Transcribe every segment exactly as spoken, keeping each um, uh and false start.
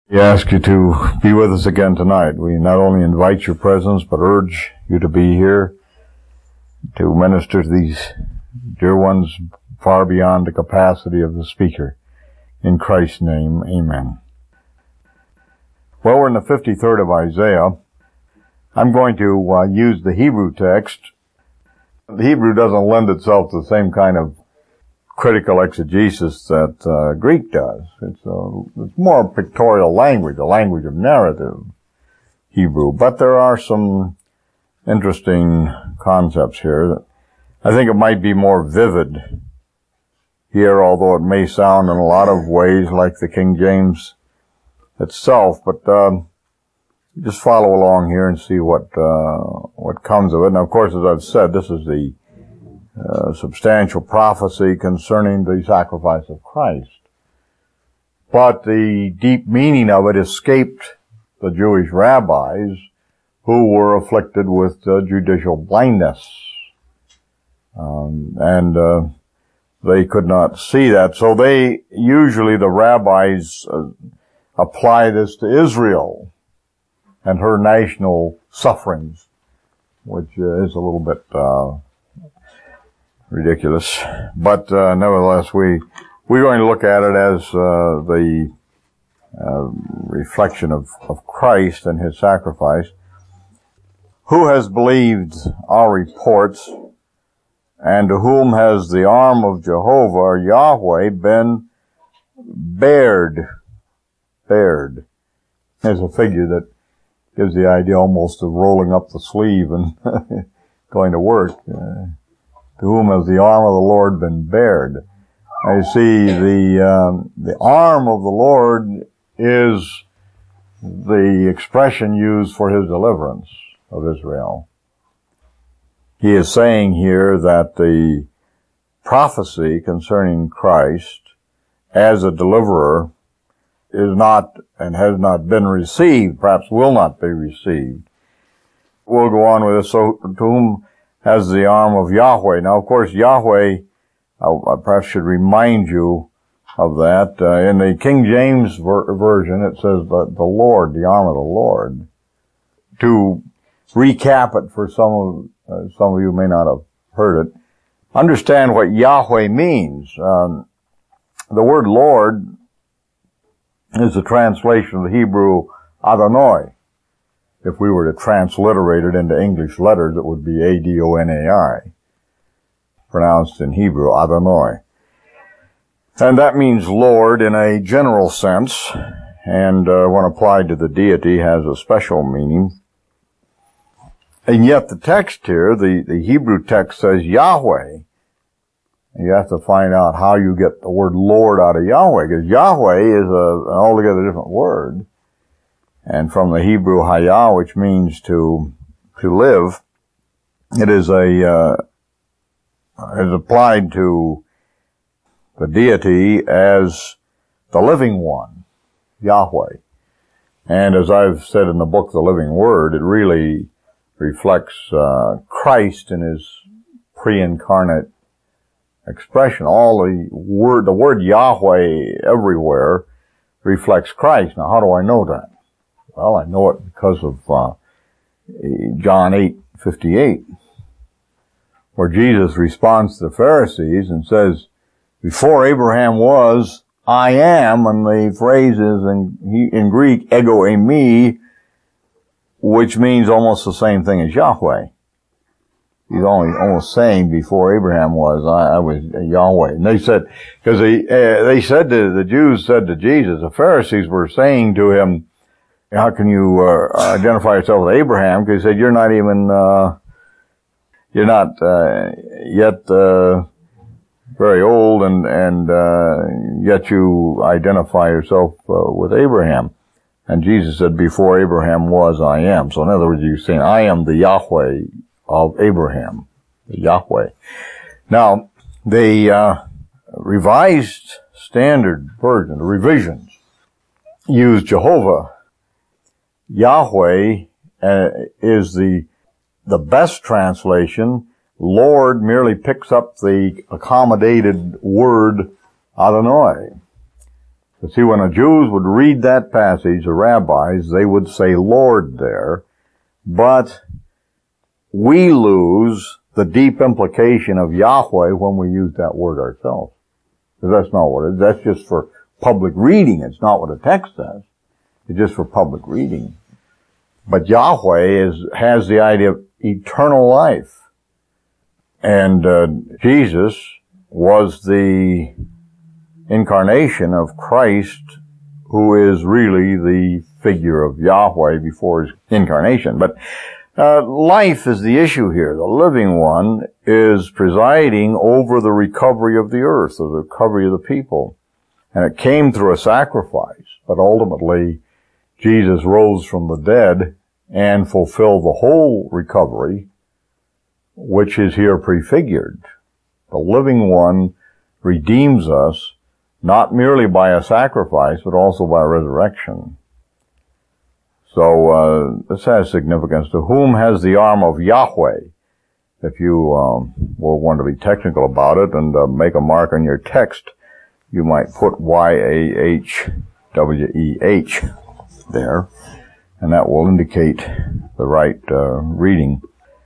We ask you to be with us again tonight. We not only invite your presence, but urge you to be here to minister to these dear ones far beyond the capacity of the speaker. In Christ's name, amen. Well, we're in the fifty-third of Isaiah. I'm going to uh, use the Hebrew text. The Hebrew doesn't lend itself to the same kind of critical exegesis that uh, Greek does. It's, a, it's more a pictorial language, a language of narrative, Hebrew. But there are some interesting concepts here that I think it might be more vivid here, although it may sound in a lot of ways like the King James itself. But um, just follow along here and see what uh, what comes of it. Now, of course, as I've said, this is the Uh, substantial prophecy concerning the sacrifice of Christ. But the deep meaning of it escaped the Jewish rabbis who were afflicted with uh, judicial blindness. Um, and uh, they could not see that. So they, usually the rabbis uh, apply this to Israel and her national sufferings, which uh, is a little bit uh ridiculous, but uh, nevertheless, we we're going to look at it as uh, the uh, reflection of, of Christ and His sacrifice. Who has believed our reports, and to whom has the arm of Jehovah or Yahweh been bared? Bared. There's a figure that gives the idea almost of rolling up the sleeve and going to work. Uh, To whom has the arm of the Lord been bared? I see the um, the arm of the Lord is the expression used for His deliverance of Israel. He is saying here that the prophecy concerning Christ as a deliverer is not and has not been received, perhaps will not be received. We'll go on with this. So to whom has the arm of Yahweh. Now, of course, Yahweh, I, I perhaps should remind you of that. Uh, in the King James ver- version, it says the, the Lord, the arm of the Lord. To recap it for some of, uh, some of you may not have heard it, understand what Yahweh means. Um, the word Lord is a translation of the Hebrew Adonai. If we were to transliterate it into English letters, it would be A D O N A I, pronounced in Hebrew, Adonai. And that means Lord in a general sense, and uh, when applied to the deity has a special meaning. And yet the text here, the, the Hebrew text says Yahweh. You have to find out how you get the word Lord out of Yahweh, because Yahweh is a, an altogether different word. And from the Hebrew hayah, which means to to live, it is a uh, is applied to the deity as the living one, Yahweh. And as I've said in the book, The Living Word, it really reflects uh, Christ in His pre-incarnate expression. All the word, the word Yahweh everywhere reflects Christ. Now, how do I know that? Well, I know it because of uh, John eight fifty-eight, where Jesus responds to the Pharisees and says, "Before Abraham was, I am," and the phrase is in, in Greek, ego eimi, which means almost the same thing as Yahweh. He's only almost saying before Abraham was, I, I was Yahweh. And they said, because they, uh, they said to, the Jews said to Jesus, the Pharisees were saying to him, how can you uh, identify yourself with Abraham? Because he said, you're not even, uh, you're not uh, yet uh, very old, and and uh, yet you identify yourself uh, with Abraham. And Jesus said, before Abraham was, I am. So in other words, you're saying, I am the Yahweh of Abraham, the Yahweh. Now, the uh, Revised Standard Version, the revisions, use Jehovah. Yahweh uh, is the the best translation. Lord merely picks up the accommodated word Adonai. But see, when the Jews would read that passage, the rabbis, they would say Lord there, but we lose the deep implication of Yahweh when we use that word ourselves. Because that's not what it is. That's just for public reading. It's not what the text says. It's just for public reading. But Yahweh is, has the idea of eternal life. And uh, Jesus was the incarnation of Christ, who is really the figure of Yahweh before his incarnation. But uh, life is the issue here. The living one is presiding over the recovery of the earth, the recovery of the people. And it came through a sacrifice, but ultimately Jesus rose from the dead and fulfilled the whole recovery, which is here prefigured. The living one redeems us not merely by a sacrifice, but also by resurrection. So uh, this has significance. To whom has the arm of Yahweh? If you um, will want to be technical about it and uh, make a mark on your text, you might put Y A H W E H there, and that will indicate the right uh, reading.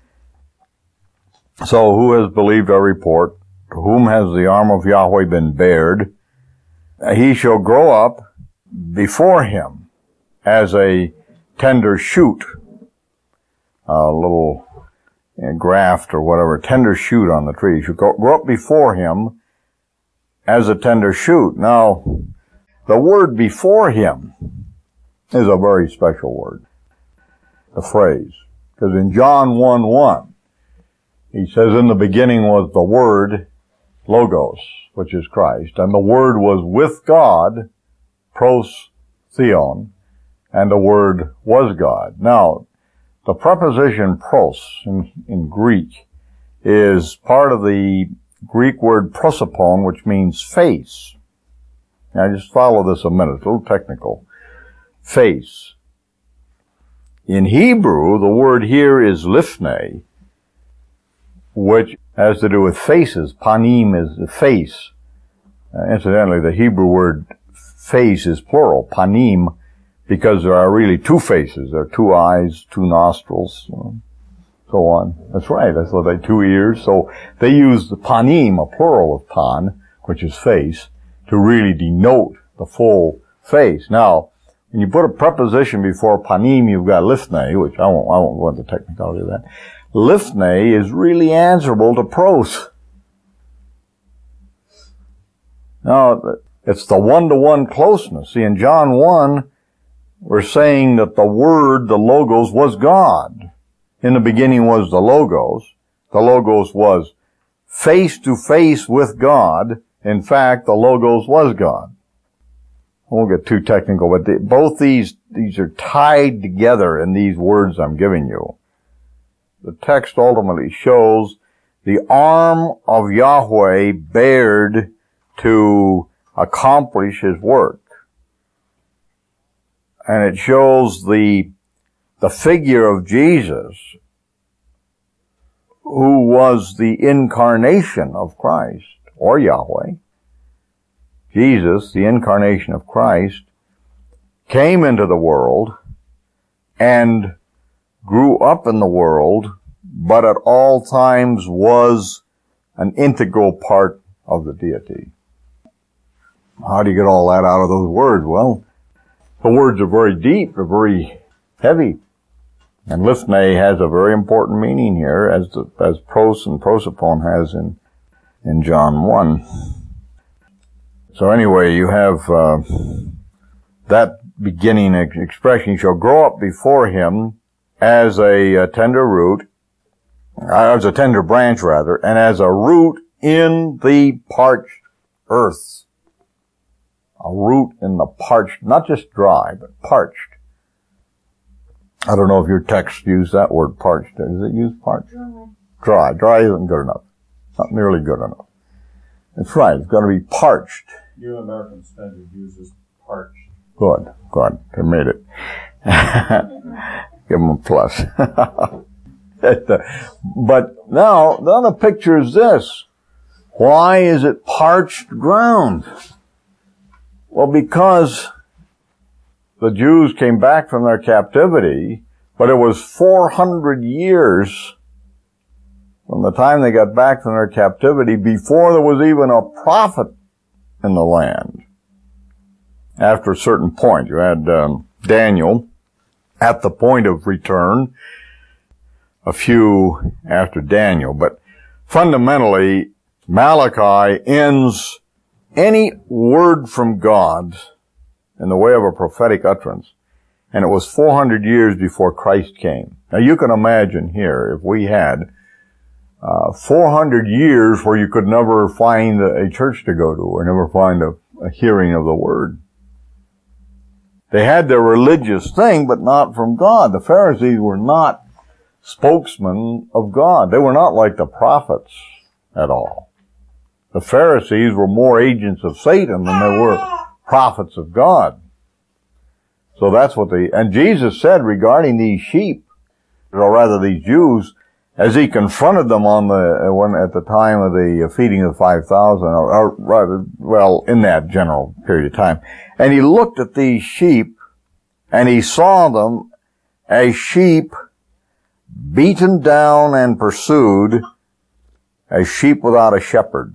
So, who has believed our report? To whom has the arm of Yahweh been bared? He shall grow up before him as a tender shoot, a little uh, graft or whatever, tender shoot on the tree. He shall grow up before him as a tender shoot. Now, the word before him is a very special word, the phrase. Because in John one one, he says, in the beginning was the Word, Logos, which is Christ, and the Word was with God, pros theon, and the Word was God. Now, the preposition pros in, in Greek is part of the Greek word prosopon, which means face. Now, just follow this a minute, it's a little technical. Face. In Hebrew, the word here is lifnei, which has to do with faces. Panim is the face. Uh, incidentally, the Hebrew word face is plural, panim, because there are really two faces. There are two eyes, two nostrils, um, so on. That's right. That's what they two ears. So they use the panim, a plural of pan, which is face, to really denote the full face. Now, when you put a preposition before panim, you've got lifnei, which I won't, I won't go into the technicality of that. Lifnei is really answerable to pros. Now, it's the one-to-one closeness. See, in John one, we're saying that the Word, the Logos, was God. In the beginning was the Logos. The Logos was face-to-face with God. In fact, the Logos was God. I won't get too technical, but the, both these, these are tied together in these words I'm giving you. The text ultimately shows the arm of Yahweh bared to accomplish his work. And it shows the, the figure of Jesus, who was the incarnation of Christ, or Yahweh. Jesus, the incarnation of Christ, came into the world and grew up in the world, but at all times was an integral part of the deity. How do you get all that out of those words? Well, the words are very deep, they're very heavy. And lifnei has a very important meaning here, as the, as pros and prosopon has in, in John one. So anyway, you have uh, that beginning expression, "You shall grow up before him as a, a tender root," as a tender branch rather, and as a root in the parched earth. A root in the parched, not just dry, but parched. I don't know if your text used that word parched. Does it use parched? Dry. Dry. Dry isn't good enough. Not nearly good enough. That's right. It's got to be parched. New American Standard uses parched. Good. Good. They made it. Give them a plus. But now, now the picture is this. Why is it parched ground? Well, because the Jews came back from their captivity, but it was four hundred years from the time they got back from their captivity before there was even a prophet in the land. After a certain point, you had um, Daniel at the point of return, a few after Daniel, but fundamentally, Malachi ends any word from God in the way of a prophetic utterance, and it was four hundred years before Christ came. Now you can imagine here, if we had uh, four hundred years where you could never find a church to go to or never find a, a hearing of the word. They had their religious thing, but not from God. The Pharisees were not spokesmen of God. They were not like the prophets at all. The Pharisees were more agents of Satan than they were prophets of God. So that's what they, and Jesus said regarding these sheep, or rather these Jews, as he confronted them on the, when, at the time of the feeding of five thousand, or, or rather, well, in that general period of time. And he looked at these sheep, and he saw them as sheep beaten down and pursued, as sheep without a shepherd.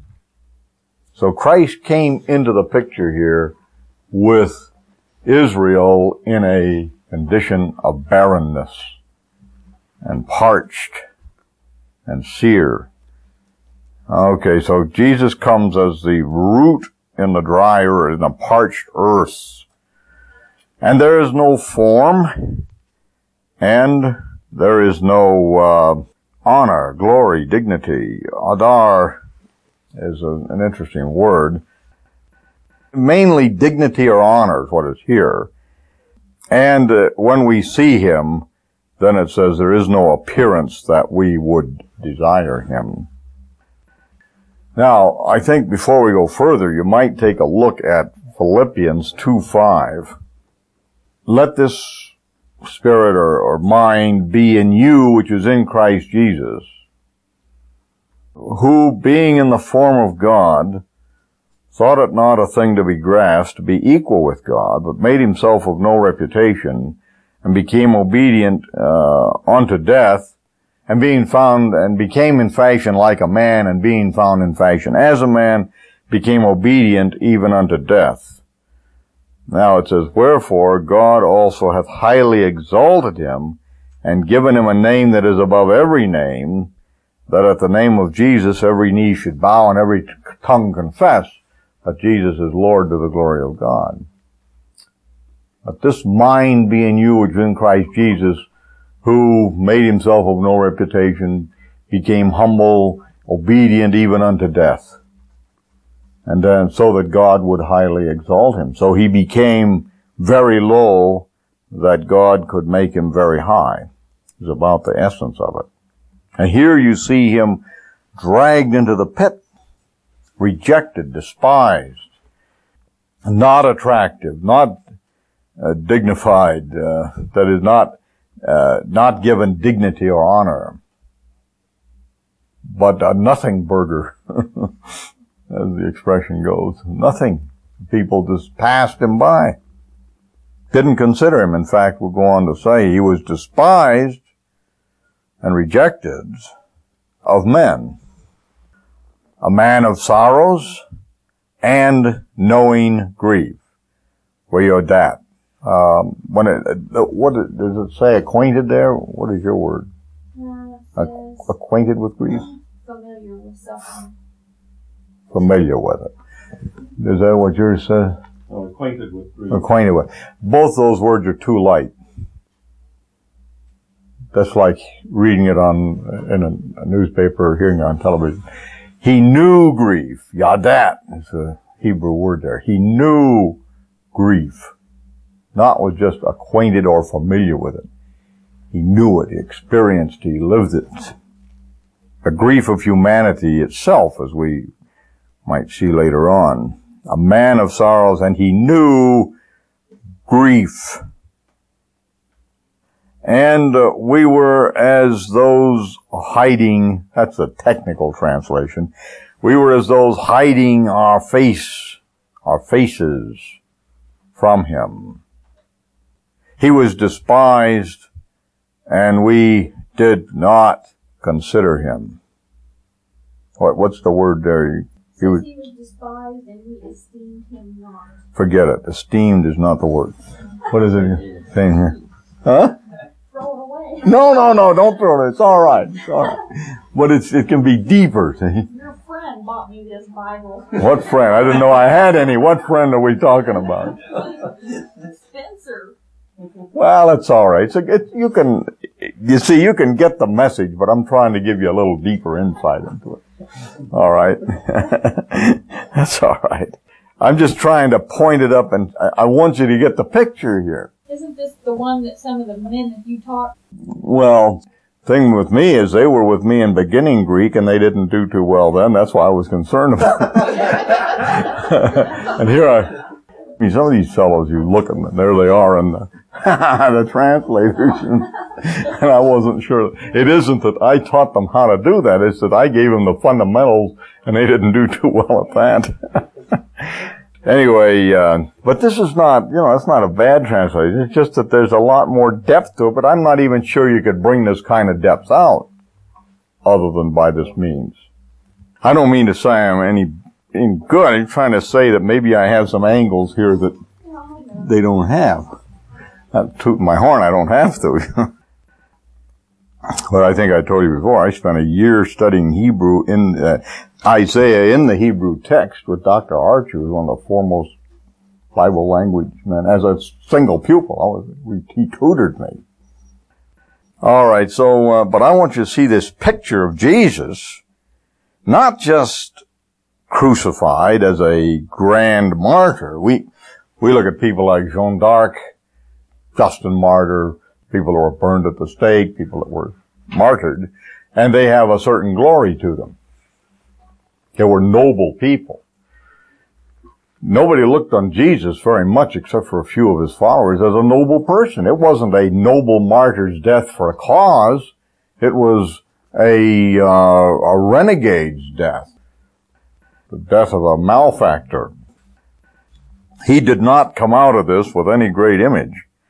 So Christ came into the picture here with Israel in a condition of barrenness and parched and sere. Okay, so Jesus comes as the root in the dry earth, in the parched earth. And there is no form, and there is no uh, honor, glory, dignity. Adar is a, an interesting word. Mainly dignity or honor is what is here. And uh, when we see him, then it says there is no appearance that we would desire him. Now, I think before we go further, you might take a look at Philippians two five. Let this spirit or, or mind be in you, which is in Christ Jesus, who, being in the form of God, thought it not a thing to be grasped to be equal with God, but made himself of no reputation, and became obedient uh, unto death, and being found, and became in fashion like a man, and being found in fashion as a man, became obedient even unto death. Now it says, wherefore God also hath highly exalted him, and given him a name that is above every name, that at the name of Jesus every knee should bow and every tongue confess that Jesus is Lord, to the glory of God. Let this mind be in you which is in Christ Jesus, who made himself of no reputation, became humble, obedient even unto death. And then so that God would highly exalt him. So he became very low that God could make him very high. It's about the essence of it. And here you see him dragged into the pit, rejected, despised, not attractive, not uh, dignified, uh, that is not uh, not given dignity or honor, but a nothing burger, as the expression goes. Nothing. People just passed him by. Didn't consider him. In fact, we'll go on to say he was despised and rejected of men. A man of sorrows and knowing grief. Where you're that. Um, when it, what does it say? Acquainted there? What is your word? Yeah, Ac- acquainted with grief? Familiar with suffering. Familiar with it. Is that what yours says? Oh, acquainted with grief. Acquainted with. Both those words are too light. That's like reading it on in a, a newspaper or hearing it on television. He knew grief. Yadat is a Hebrew word there. He knew grief. Not was just acquainted or familiar with it. He knew it, he experienced it, he lived it. The grief of humanity itself, as we might see later on. A man of sorrows, and he knew grief. And uh, we were as those hiding, that's a technical translation, we were as those hiding our face our faces from him. He was despised, and we did not consider him. What, what's the word there? He was, he was despised, and we esteemed him not. Forget it. Esteemed is not the word. What is it saying here? Huh? Throw it away. No, no, no, don't throw it. It's all right. It's all right. But it's, it can be deeper, see? Your friend bought me this Bible. What friend? I didn't know I had any. What friend are we talking about? Spencer. Well, it's all right. So it, you can, you see, you can get the message, but I'm trying to give you a little deeper insight into it. All right. That's all right. I'm just trying to point it up, and I, I want you to get the picture here. Isn't this the one that some of the men that you taught? Well, thing with me is they were with me in beginning Greek, and they didn't do too well then. That's why I was concerned about it. And here I, I mean, some of these fellows, you look at them, there they are in the, the translators, and, and I wasn't sure. It isn't that I taught them how to do that, it's that I gave them the fundamentals, and they didn't do too well at that. Anyway, uh, but this is not, you know, it's not a bad translation. It's just that there's a lot more depth to it, but I'm not even sure you could bring this kind of depth out other than by this means. I don't mean to say I'm any, any good. I'm trying to say that maybe I have some angles here that they don't have. Not tooting my horn, I don't have to. But I think I told you before, I spent a year studying Hebrew in uh, Isaiah in the Hebrew text with Doctor Archer, who was one of the foremost Bible language men. As a single pupil, I was, he tutored me. All right, so, uh, but I want you to see this picture of Jesus, not just crucified as a grand martyr. We, we look at people like Jeanne d'Arc, Justin Martyr, people who were burned at the stake, people that were martyred, and they have a certain glory to them. They were noble people. Nobody looked on Jesus very much, except for a few of his followers, as a noble person. It wasn't a noble martyr's death for a cause. It was a, uh, a renegade's death. The death of a malefactor. He did not come out of this with any great image.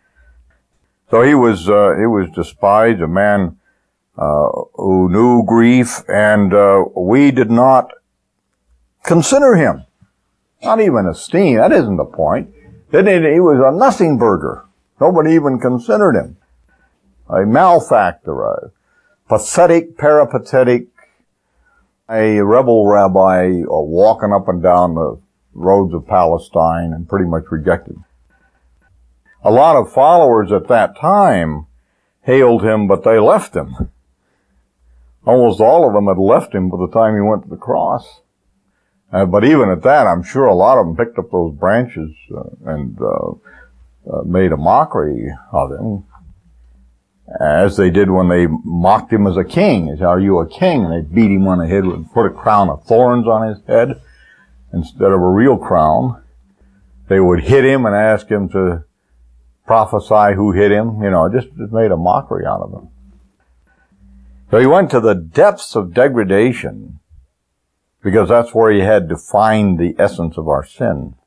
So he was, uh, he was despised, a man, uh, who knew grief, and, uh, we did not consider him. Not even esteem. That isn't the point. He was a nothing burger. Nobody even considered him. A malefactor, a pathetic, peripatetic, a rebel rabbi uh, walking up and down the roads of Palestine and pretty much rejected. A lot of followers at that time hailed him, but they left him. Almost all of them had left him by the time he went to the cross. Uh, but even at that, I'm sure a lot of them picked up those branches uh, and uh, uh, made a mockery of him, as they did when they mocked him as a king. They said, "Are you a king?" And they beat him on the head and put a crown of thorns on his head instead of a real crown. They would hit him and ask him to prophesy who hit him. You know, just, just made a mockery out of him. So he went to the depths of degradation, because that's where he had to find the essence of our sin.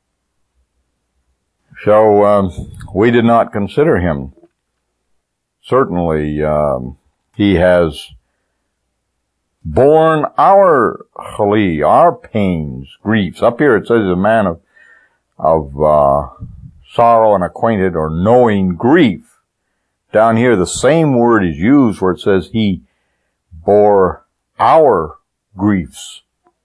So um, we did not consider him. Certainly, um, he has borne our chali, our pains, griefs. Up here it says a man of of uh, sorrow and acquainted or knowing grief. Down here the same word is used where it says he bore our griefs.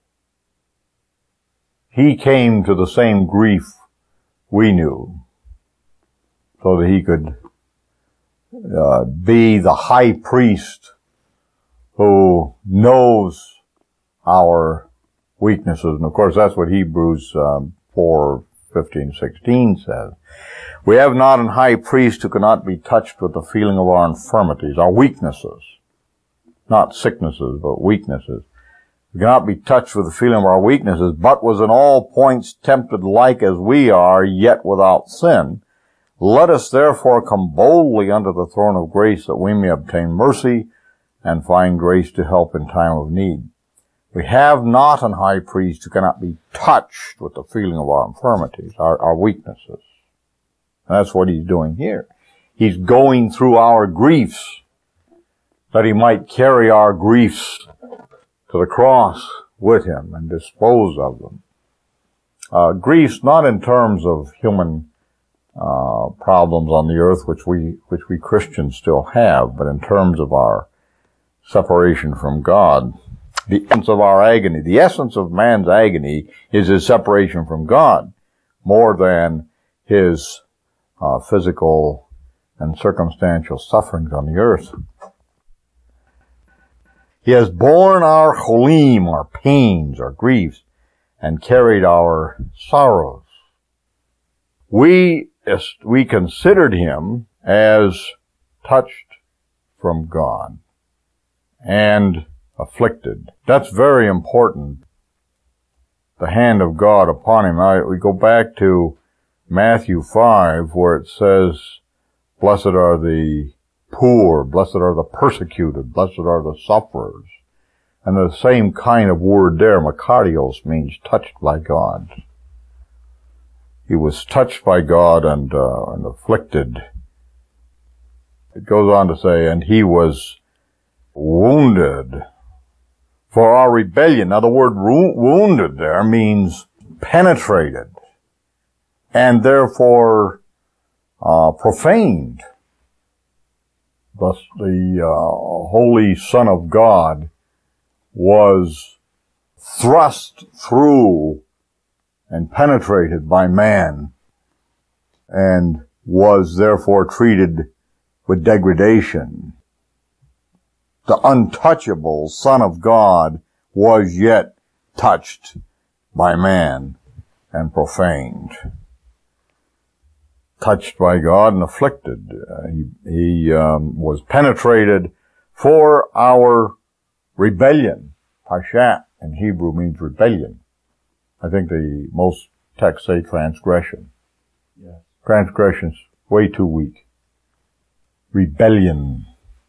He came to the same grief we knew, so that he could uh, be the high priest who knows our weaknesses. And of course, that's what Hebrews um, four fifteen, sixteen says. We have not an high priest who cannot be touched with the feeling of our infirmities, our weaknesses. Not sicknesses, but weaknesses. We cannot be touched with the feeling of our weaknesses, but was in all points tempted like as we are, yet without sin. Let us therefore come boldly unto the throne of grace, that we may obtain mercy and find grace to help in time of need. We have not an high priest who cannot be touched with the feeling of our infirmities, our, our weaknesses. And that's what he's doing here. He's going through our griefs that he might carry our griefs to the cross with him and dispose of them. Uh, griefs not in terms of human uh, problems on the earth, which we which we Christians still have, but in terms of our separation from God. The essence of our agony, the essence of man's agony is his separation from God, more than his uh, physical and circumstantial sufferings on the earth. He has borne our cholim, our pains, our griefs, and carried our sorrows. We, we considered him as touched from God and afflicted. That's very important. The hand of God upon him. I, we go back to Matthew five, where it says, blessed are the poor, blessed are the persecuted, blessed are the sufferers. And the same kind of word there, makarios, means touched by God. He was touched by God and, uh, and afflicted. It goes on to say, and he was wounded for our rebellion. Now the word wounded there means penetrated and therefore uh, profaned. Thus the uh, Holy Son of God was thrust through and penetrated by man and was therefore treated with degradation. The untouchable Son of God was yet touched by man and profaned. Touched by God and afflicted. Uh, he he um, was penetrated for our rebellion. Pashat in Hebrew means rebellion. I think the most texts say transgression. Yes. Transgression's way too weak. Rebellion.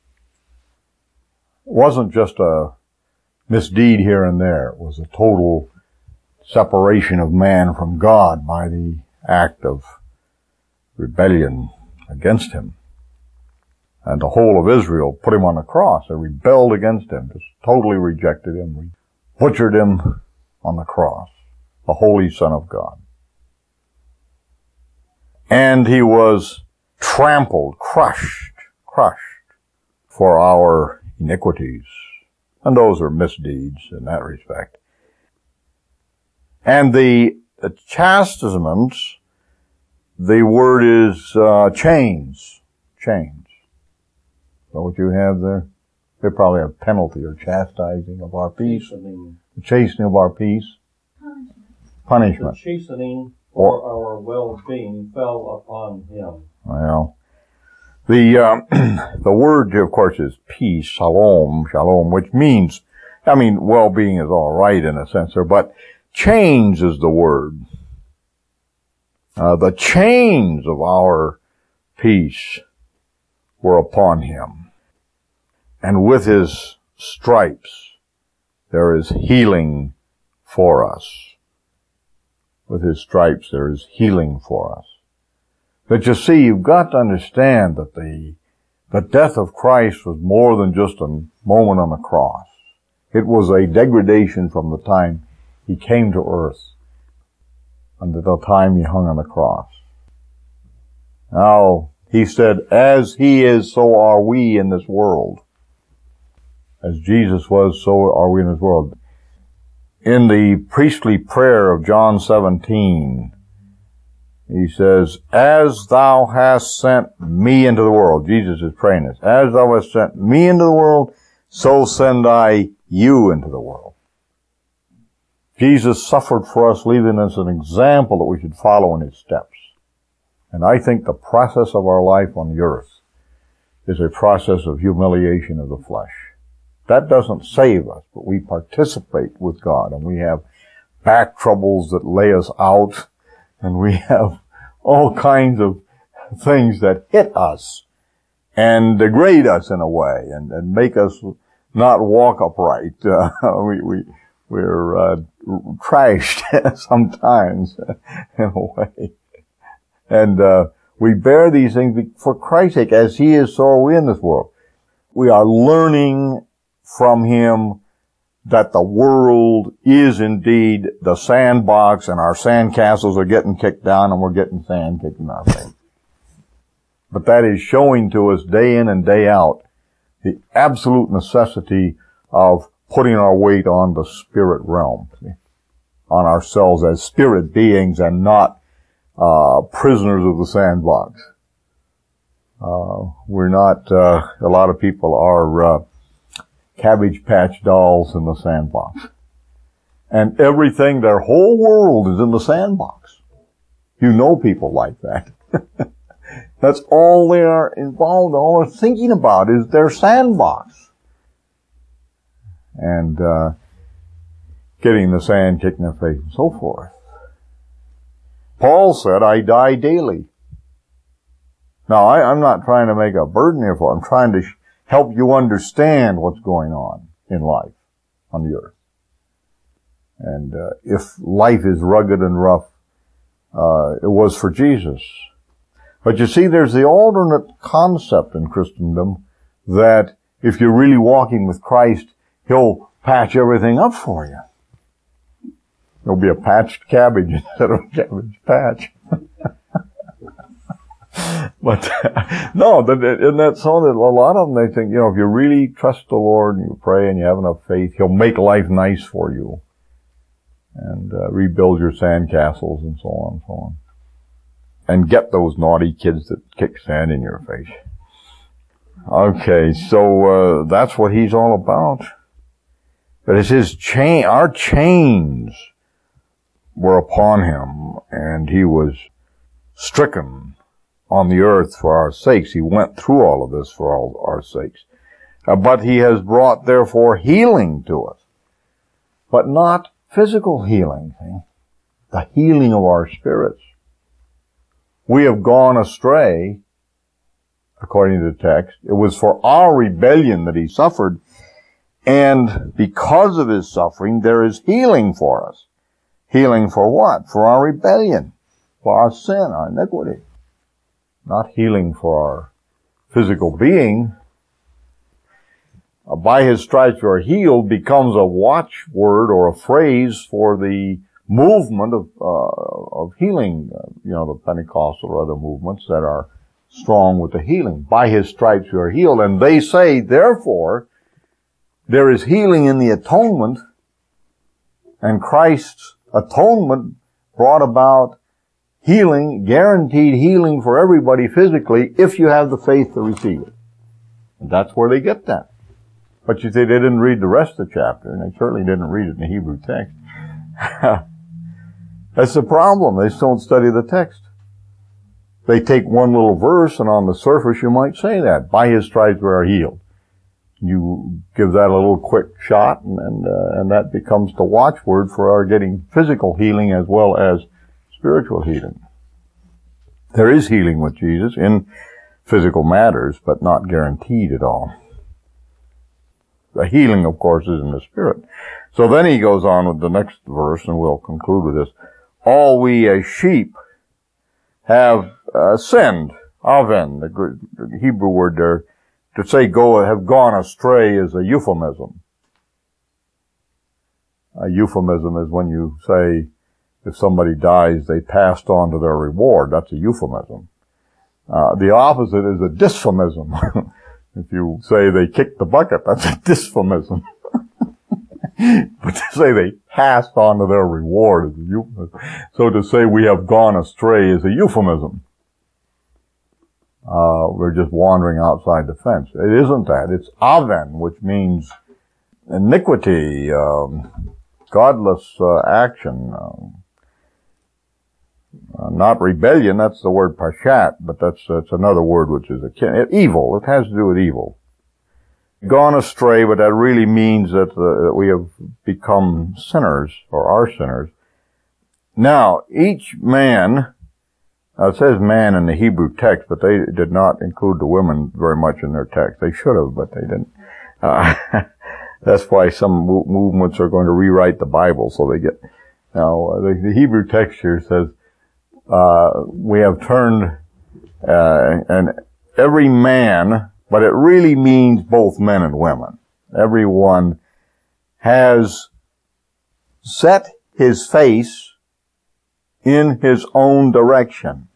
It wasn't just a misdeed here and there. It was a total separation of man from God by the act of rebellion against him. And the whole of Israel put him on the cross. They rebelled against him, just totally rejected him, butchered him on the cross, the Holy Son of God. And he was trampled, crushed, crushed for our iniquities. And those are misdeeds in that respect. And the, the chastisements, the word is uh, chains. Chains. Is that what you have there? They probably have penalty or chastising of our peace. Chastening. The chastening of our peace. Punishment. Punishment. The chastening for our well-being fell upon him. Well, the uh, the word, of course, is peace, shalom, shalom, which means, I mean, well-being is all right in a sense there, but chains is the word. Uh, the chains of our peace were upon him. And with his stripes, there is healing for us. With his stripes, there is healing for us. But you see, you've got to understand that the, the death of Christ was more than just a moment on the cross. It was a degradation from the time he came to earth until the time he hung on the cross. Now, he said, as he is, so are we in this world. As Jesus was, so are we in this world. In the priestly prayer of John seventeen, he says, as thou hast sent me into the world, Jesus is praying this, as thou hast sent me into the world, so send I you into the world. Jesus suffered for us, leaving us an example that we should follow in his steps. And I think the process of our life on the earth is a process of humiliation of the flesh. That doesn't save us, but we participate with God, and we have back troubles that lay us out, and we have all kinds of things that hit us and degrade us in a way and, and make us not walk upright. Uh, we, we, we're uh, trashed sometimes in a way. And uh, we bear these things for Christ's sake. As He is, so are we in this world. We are learning from Him that the world is indeed the sandbox, and our sandcastles are getting kicked down and we're getting sand kicked in our face. But that is showing to us day in and day out the absolute necessity of putting our weight on the spirit realm, see? On ourselves as spirit beings and not uh prisoners of the sandbox. Uh we're not, uh a lot of people are uh Cabbage Patch dolls in the sandbox. And everything, their whole world is in the sandbox. You know people like that. That's all they are involved, all they're thinking about is their sandbox. And, uh, getting the sand kicked in their face and so forth. Paul said, I die daily. Now, I, I'm not trying to make a burden here for it. I'm trying to sh- help you understand what's going on in life on the earth. And uh, if life is rugged and rough, uh, it was for Jesus. But you see, there's the alternate concept in Christendom that if you're really walking with Christ, He'll patch everything up for you. There'll be a patched cabbage instead of a cabbage patch. But, no, isn't that so that a lot of them, they think, you know, if you really trust the Lord and you pray and you have enough faith, He'll make life nice for you. And, uh, rebuild your sandcastles and so on and so on. And get those naughty kids that kick sand in your face. Okay, so, uh, that's what He's all about. But it's His chain, our chains were upon Him, and He was stricken on the earth for our sakes. He went through all of this for all our sakes. Uh, but He has brought, therefore, healing to us. But not physical healing, see? The healing of our spirits. We have gone astray, according to the text. It was for our rebellion that He suffered. And because of His suffering, there is healing for us. Healing for what? For our rebellion. For our sin, our iniquity. Not healing for our physical being. Uh, by His stripes we are healed becomes a watchword or a phrase for the movement of, uh, of healing, uh, you know, the Pentecostal or other movements that are strong with the healing. By His stripes we are healed. And they say, therefore, there is healing in the atonement, and Christ's atonement brought about healing, guaranteed healing for everybody physically if you have the faith to receive it. And that's where they get that. But you say they didn't read the rest of the chapter, and they certainly didn't read it in the Hebrew text. That's the problem. They just don't study the text. They take one little verse, and on the surface you might say that. By His stripes we are healed. You give that a little quick shot, and and, uh, and that becomes the watchword for our getting physical healing as well as spiritual healing. There is healing with Jesus in physical matters, but not guaranteed at all. The healing, of course, is in the Spirit. So then he goes on with the next verse, and we'll conclude with this. All we as sheep have uh, sinned. Aven, the Hebrew word there, to say go, have gone astray is a euphemism. A euphemism is when you say if somebody dies, they passed on to their reward. That's a euphemism. Uh, the opposite is a dysphemism. If you say they kicked the bucket, that's a dysphemism. But to say they passed on to their reward is a euphemism. So to say we have gone astray is a euphemism. Uh, we're just wandering outside the fence. It isn't that. It's aven, which means iniquity, um, godless uh, action, um, uh, not rebellion. That's the word pashat, but that's that's another word which is akin. Evil. It has to do with evil. Gone astray, but that really means that, uh, that we have become sinners, or are sinners. Now, each man, uh, it says man in the Hebrew text, but they did not include the women very much in their text. They should have, but they didn't. Uh, That's why some mo- movements are going to rewrite the Bible so they get, now, uh, the, the Hebrew text here says, uh, we have turned, uh, and every man, but it really means both men and women. Everyone has set his face in his own direction.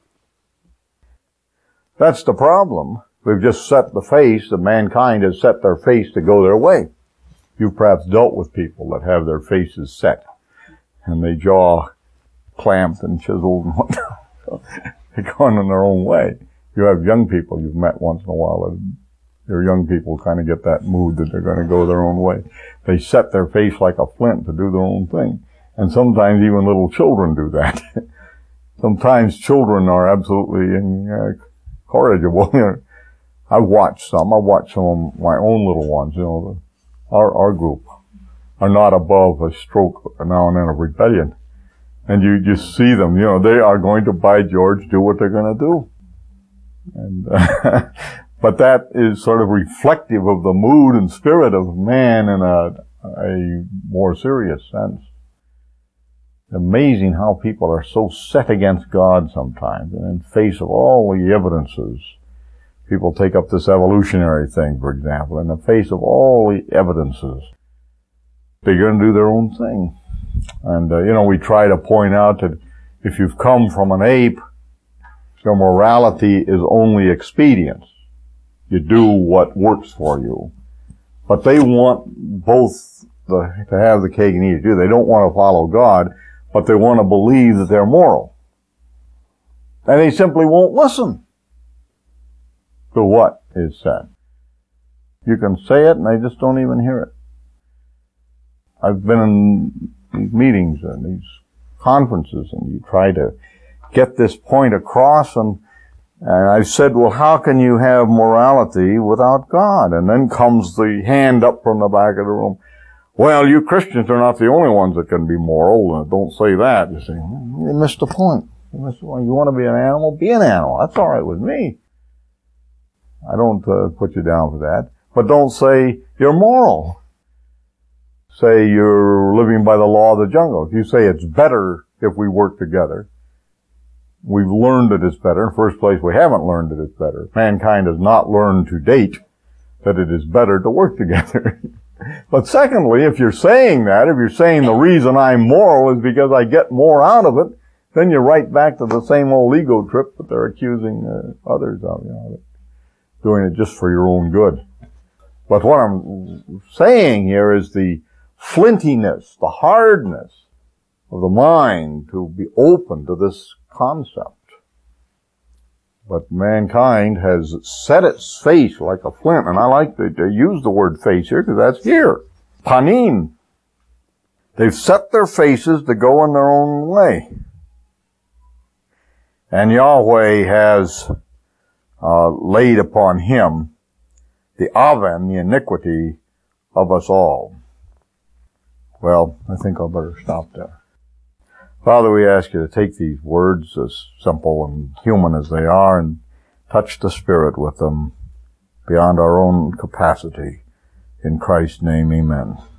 That's the problem. We've just set the face, that mankind has set their face to go their way. You've perhaps dealt with people that have their faces set, and they jaw clamped and chiseled and whatnot. They're going in their own way. You have young people you've met once in a while, and your young people kind of get that mood that they're going to go their own way. They set their face like a flint to do their own thing. And sometimes even little children do that. Sometimes children are absolutely incorrigible. I've watched some. I've watched some of my own little ones. You know, our our group are not above a stroke now and then of rebellion. And you just see them. You know, they are going to, by George, do what they're going to do. And uh, but that is sort of reflective of the mood and spirit of man in a a more serious sense. Amazing how people are so set against God sometimes, and in face of all the evidences. People take up this evolutionary thing, for example, in the face of all the evidences. They're going to do their own thing. And, uh, you know, we try to point out that if you've come from an ape, your morality is only expedience. You do what works for you. But they want both the, to have the cake and eat it too. They don't want to follow God, but they want to believe that they're moral. And they simply won't listen to what is said. You can say it and they just don't even hear it. I've been in these meetings and these conferences, and you try to get this point across, and, and I've said, well, how can you have morality without God? And then comes the hand up from the back of the room. Well, you Christians are not the only ones that can be moral. Don't say that. You say, you missed the point. You missed the point. You want to be an animal? Be an animal. That's all right with me. I don't uh, put you down for that. But don't say you're moral. Say you're living by the law of the jungle. If you say it's better if we work together, we've learned that it's better. In the first place, we haven't learned that it's better. Mankind has not learned to date that it is better to work together. But secondly, if you're saying that, if you're saying the reason I'm moral is because I get more out of it, then you're right back to the same old ego trip that they're accusing uh, others of, you know, doing it just for your own good. But what I'm saying here is the flintiness, the hardness of the mind to be open to this concept. But mankind has set its face like a flint, and I like to, to use the word face here because that's here. Panim. They've set their faces to go in their own way. And Yahweh has uh, laid upon him the aven, the iniquity of us all. Well, I think I'll better stop there. Father, we ask you to take these words, as simple and human as they are, and touch the Spirit with them beyond our own capacity. In Christ's name, amen.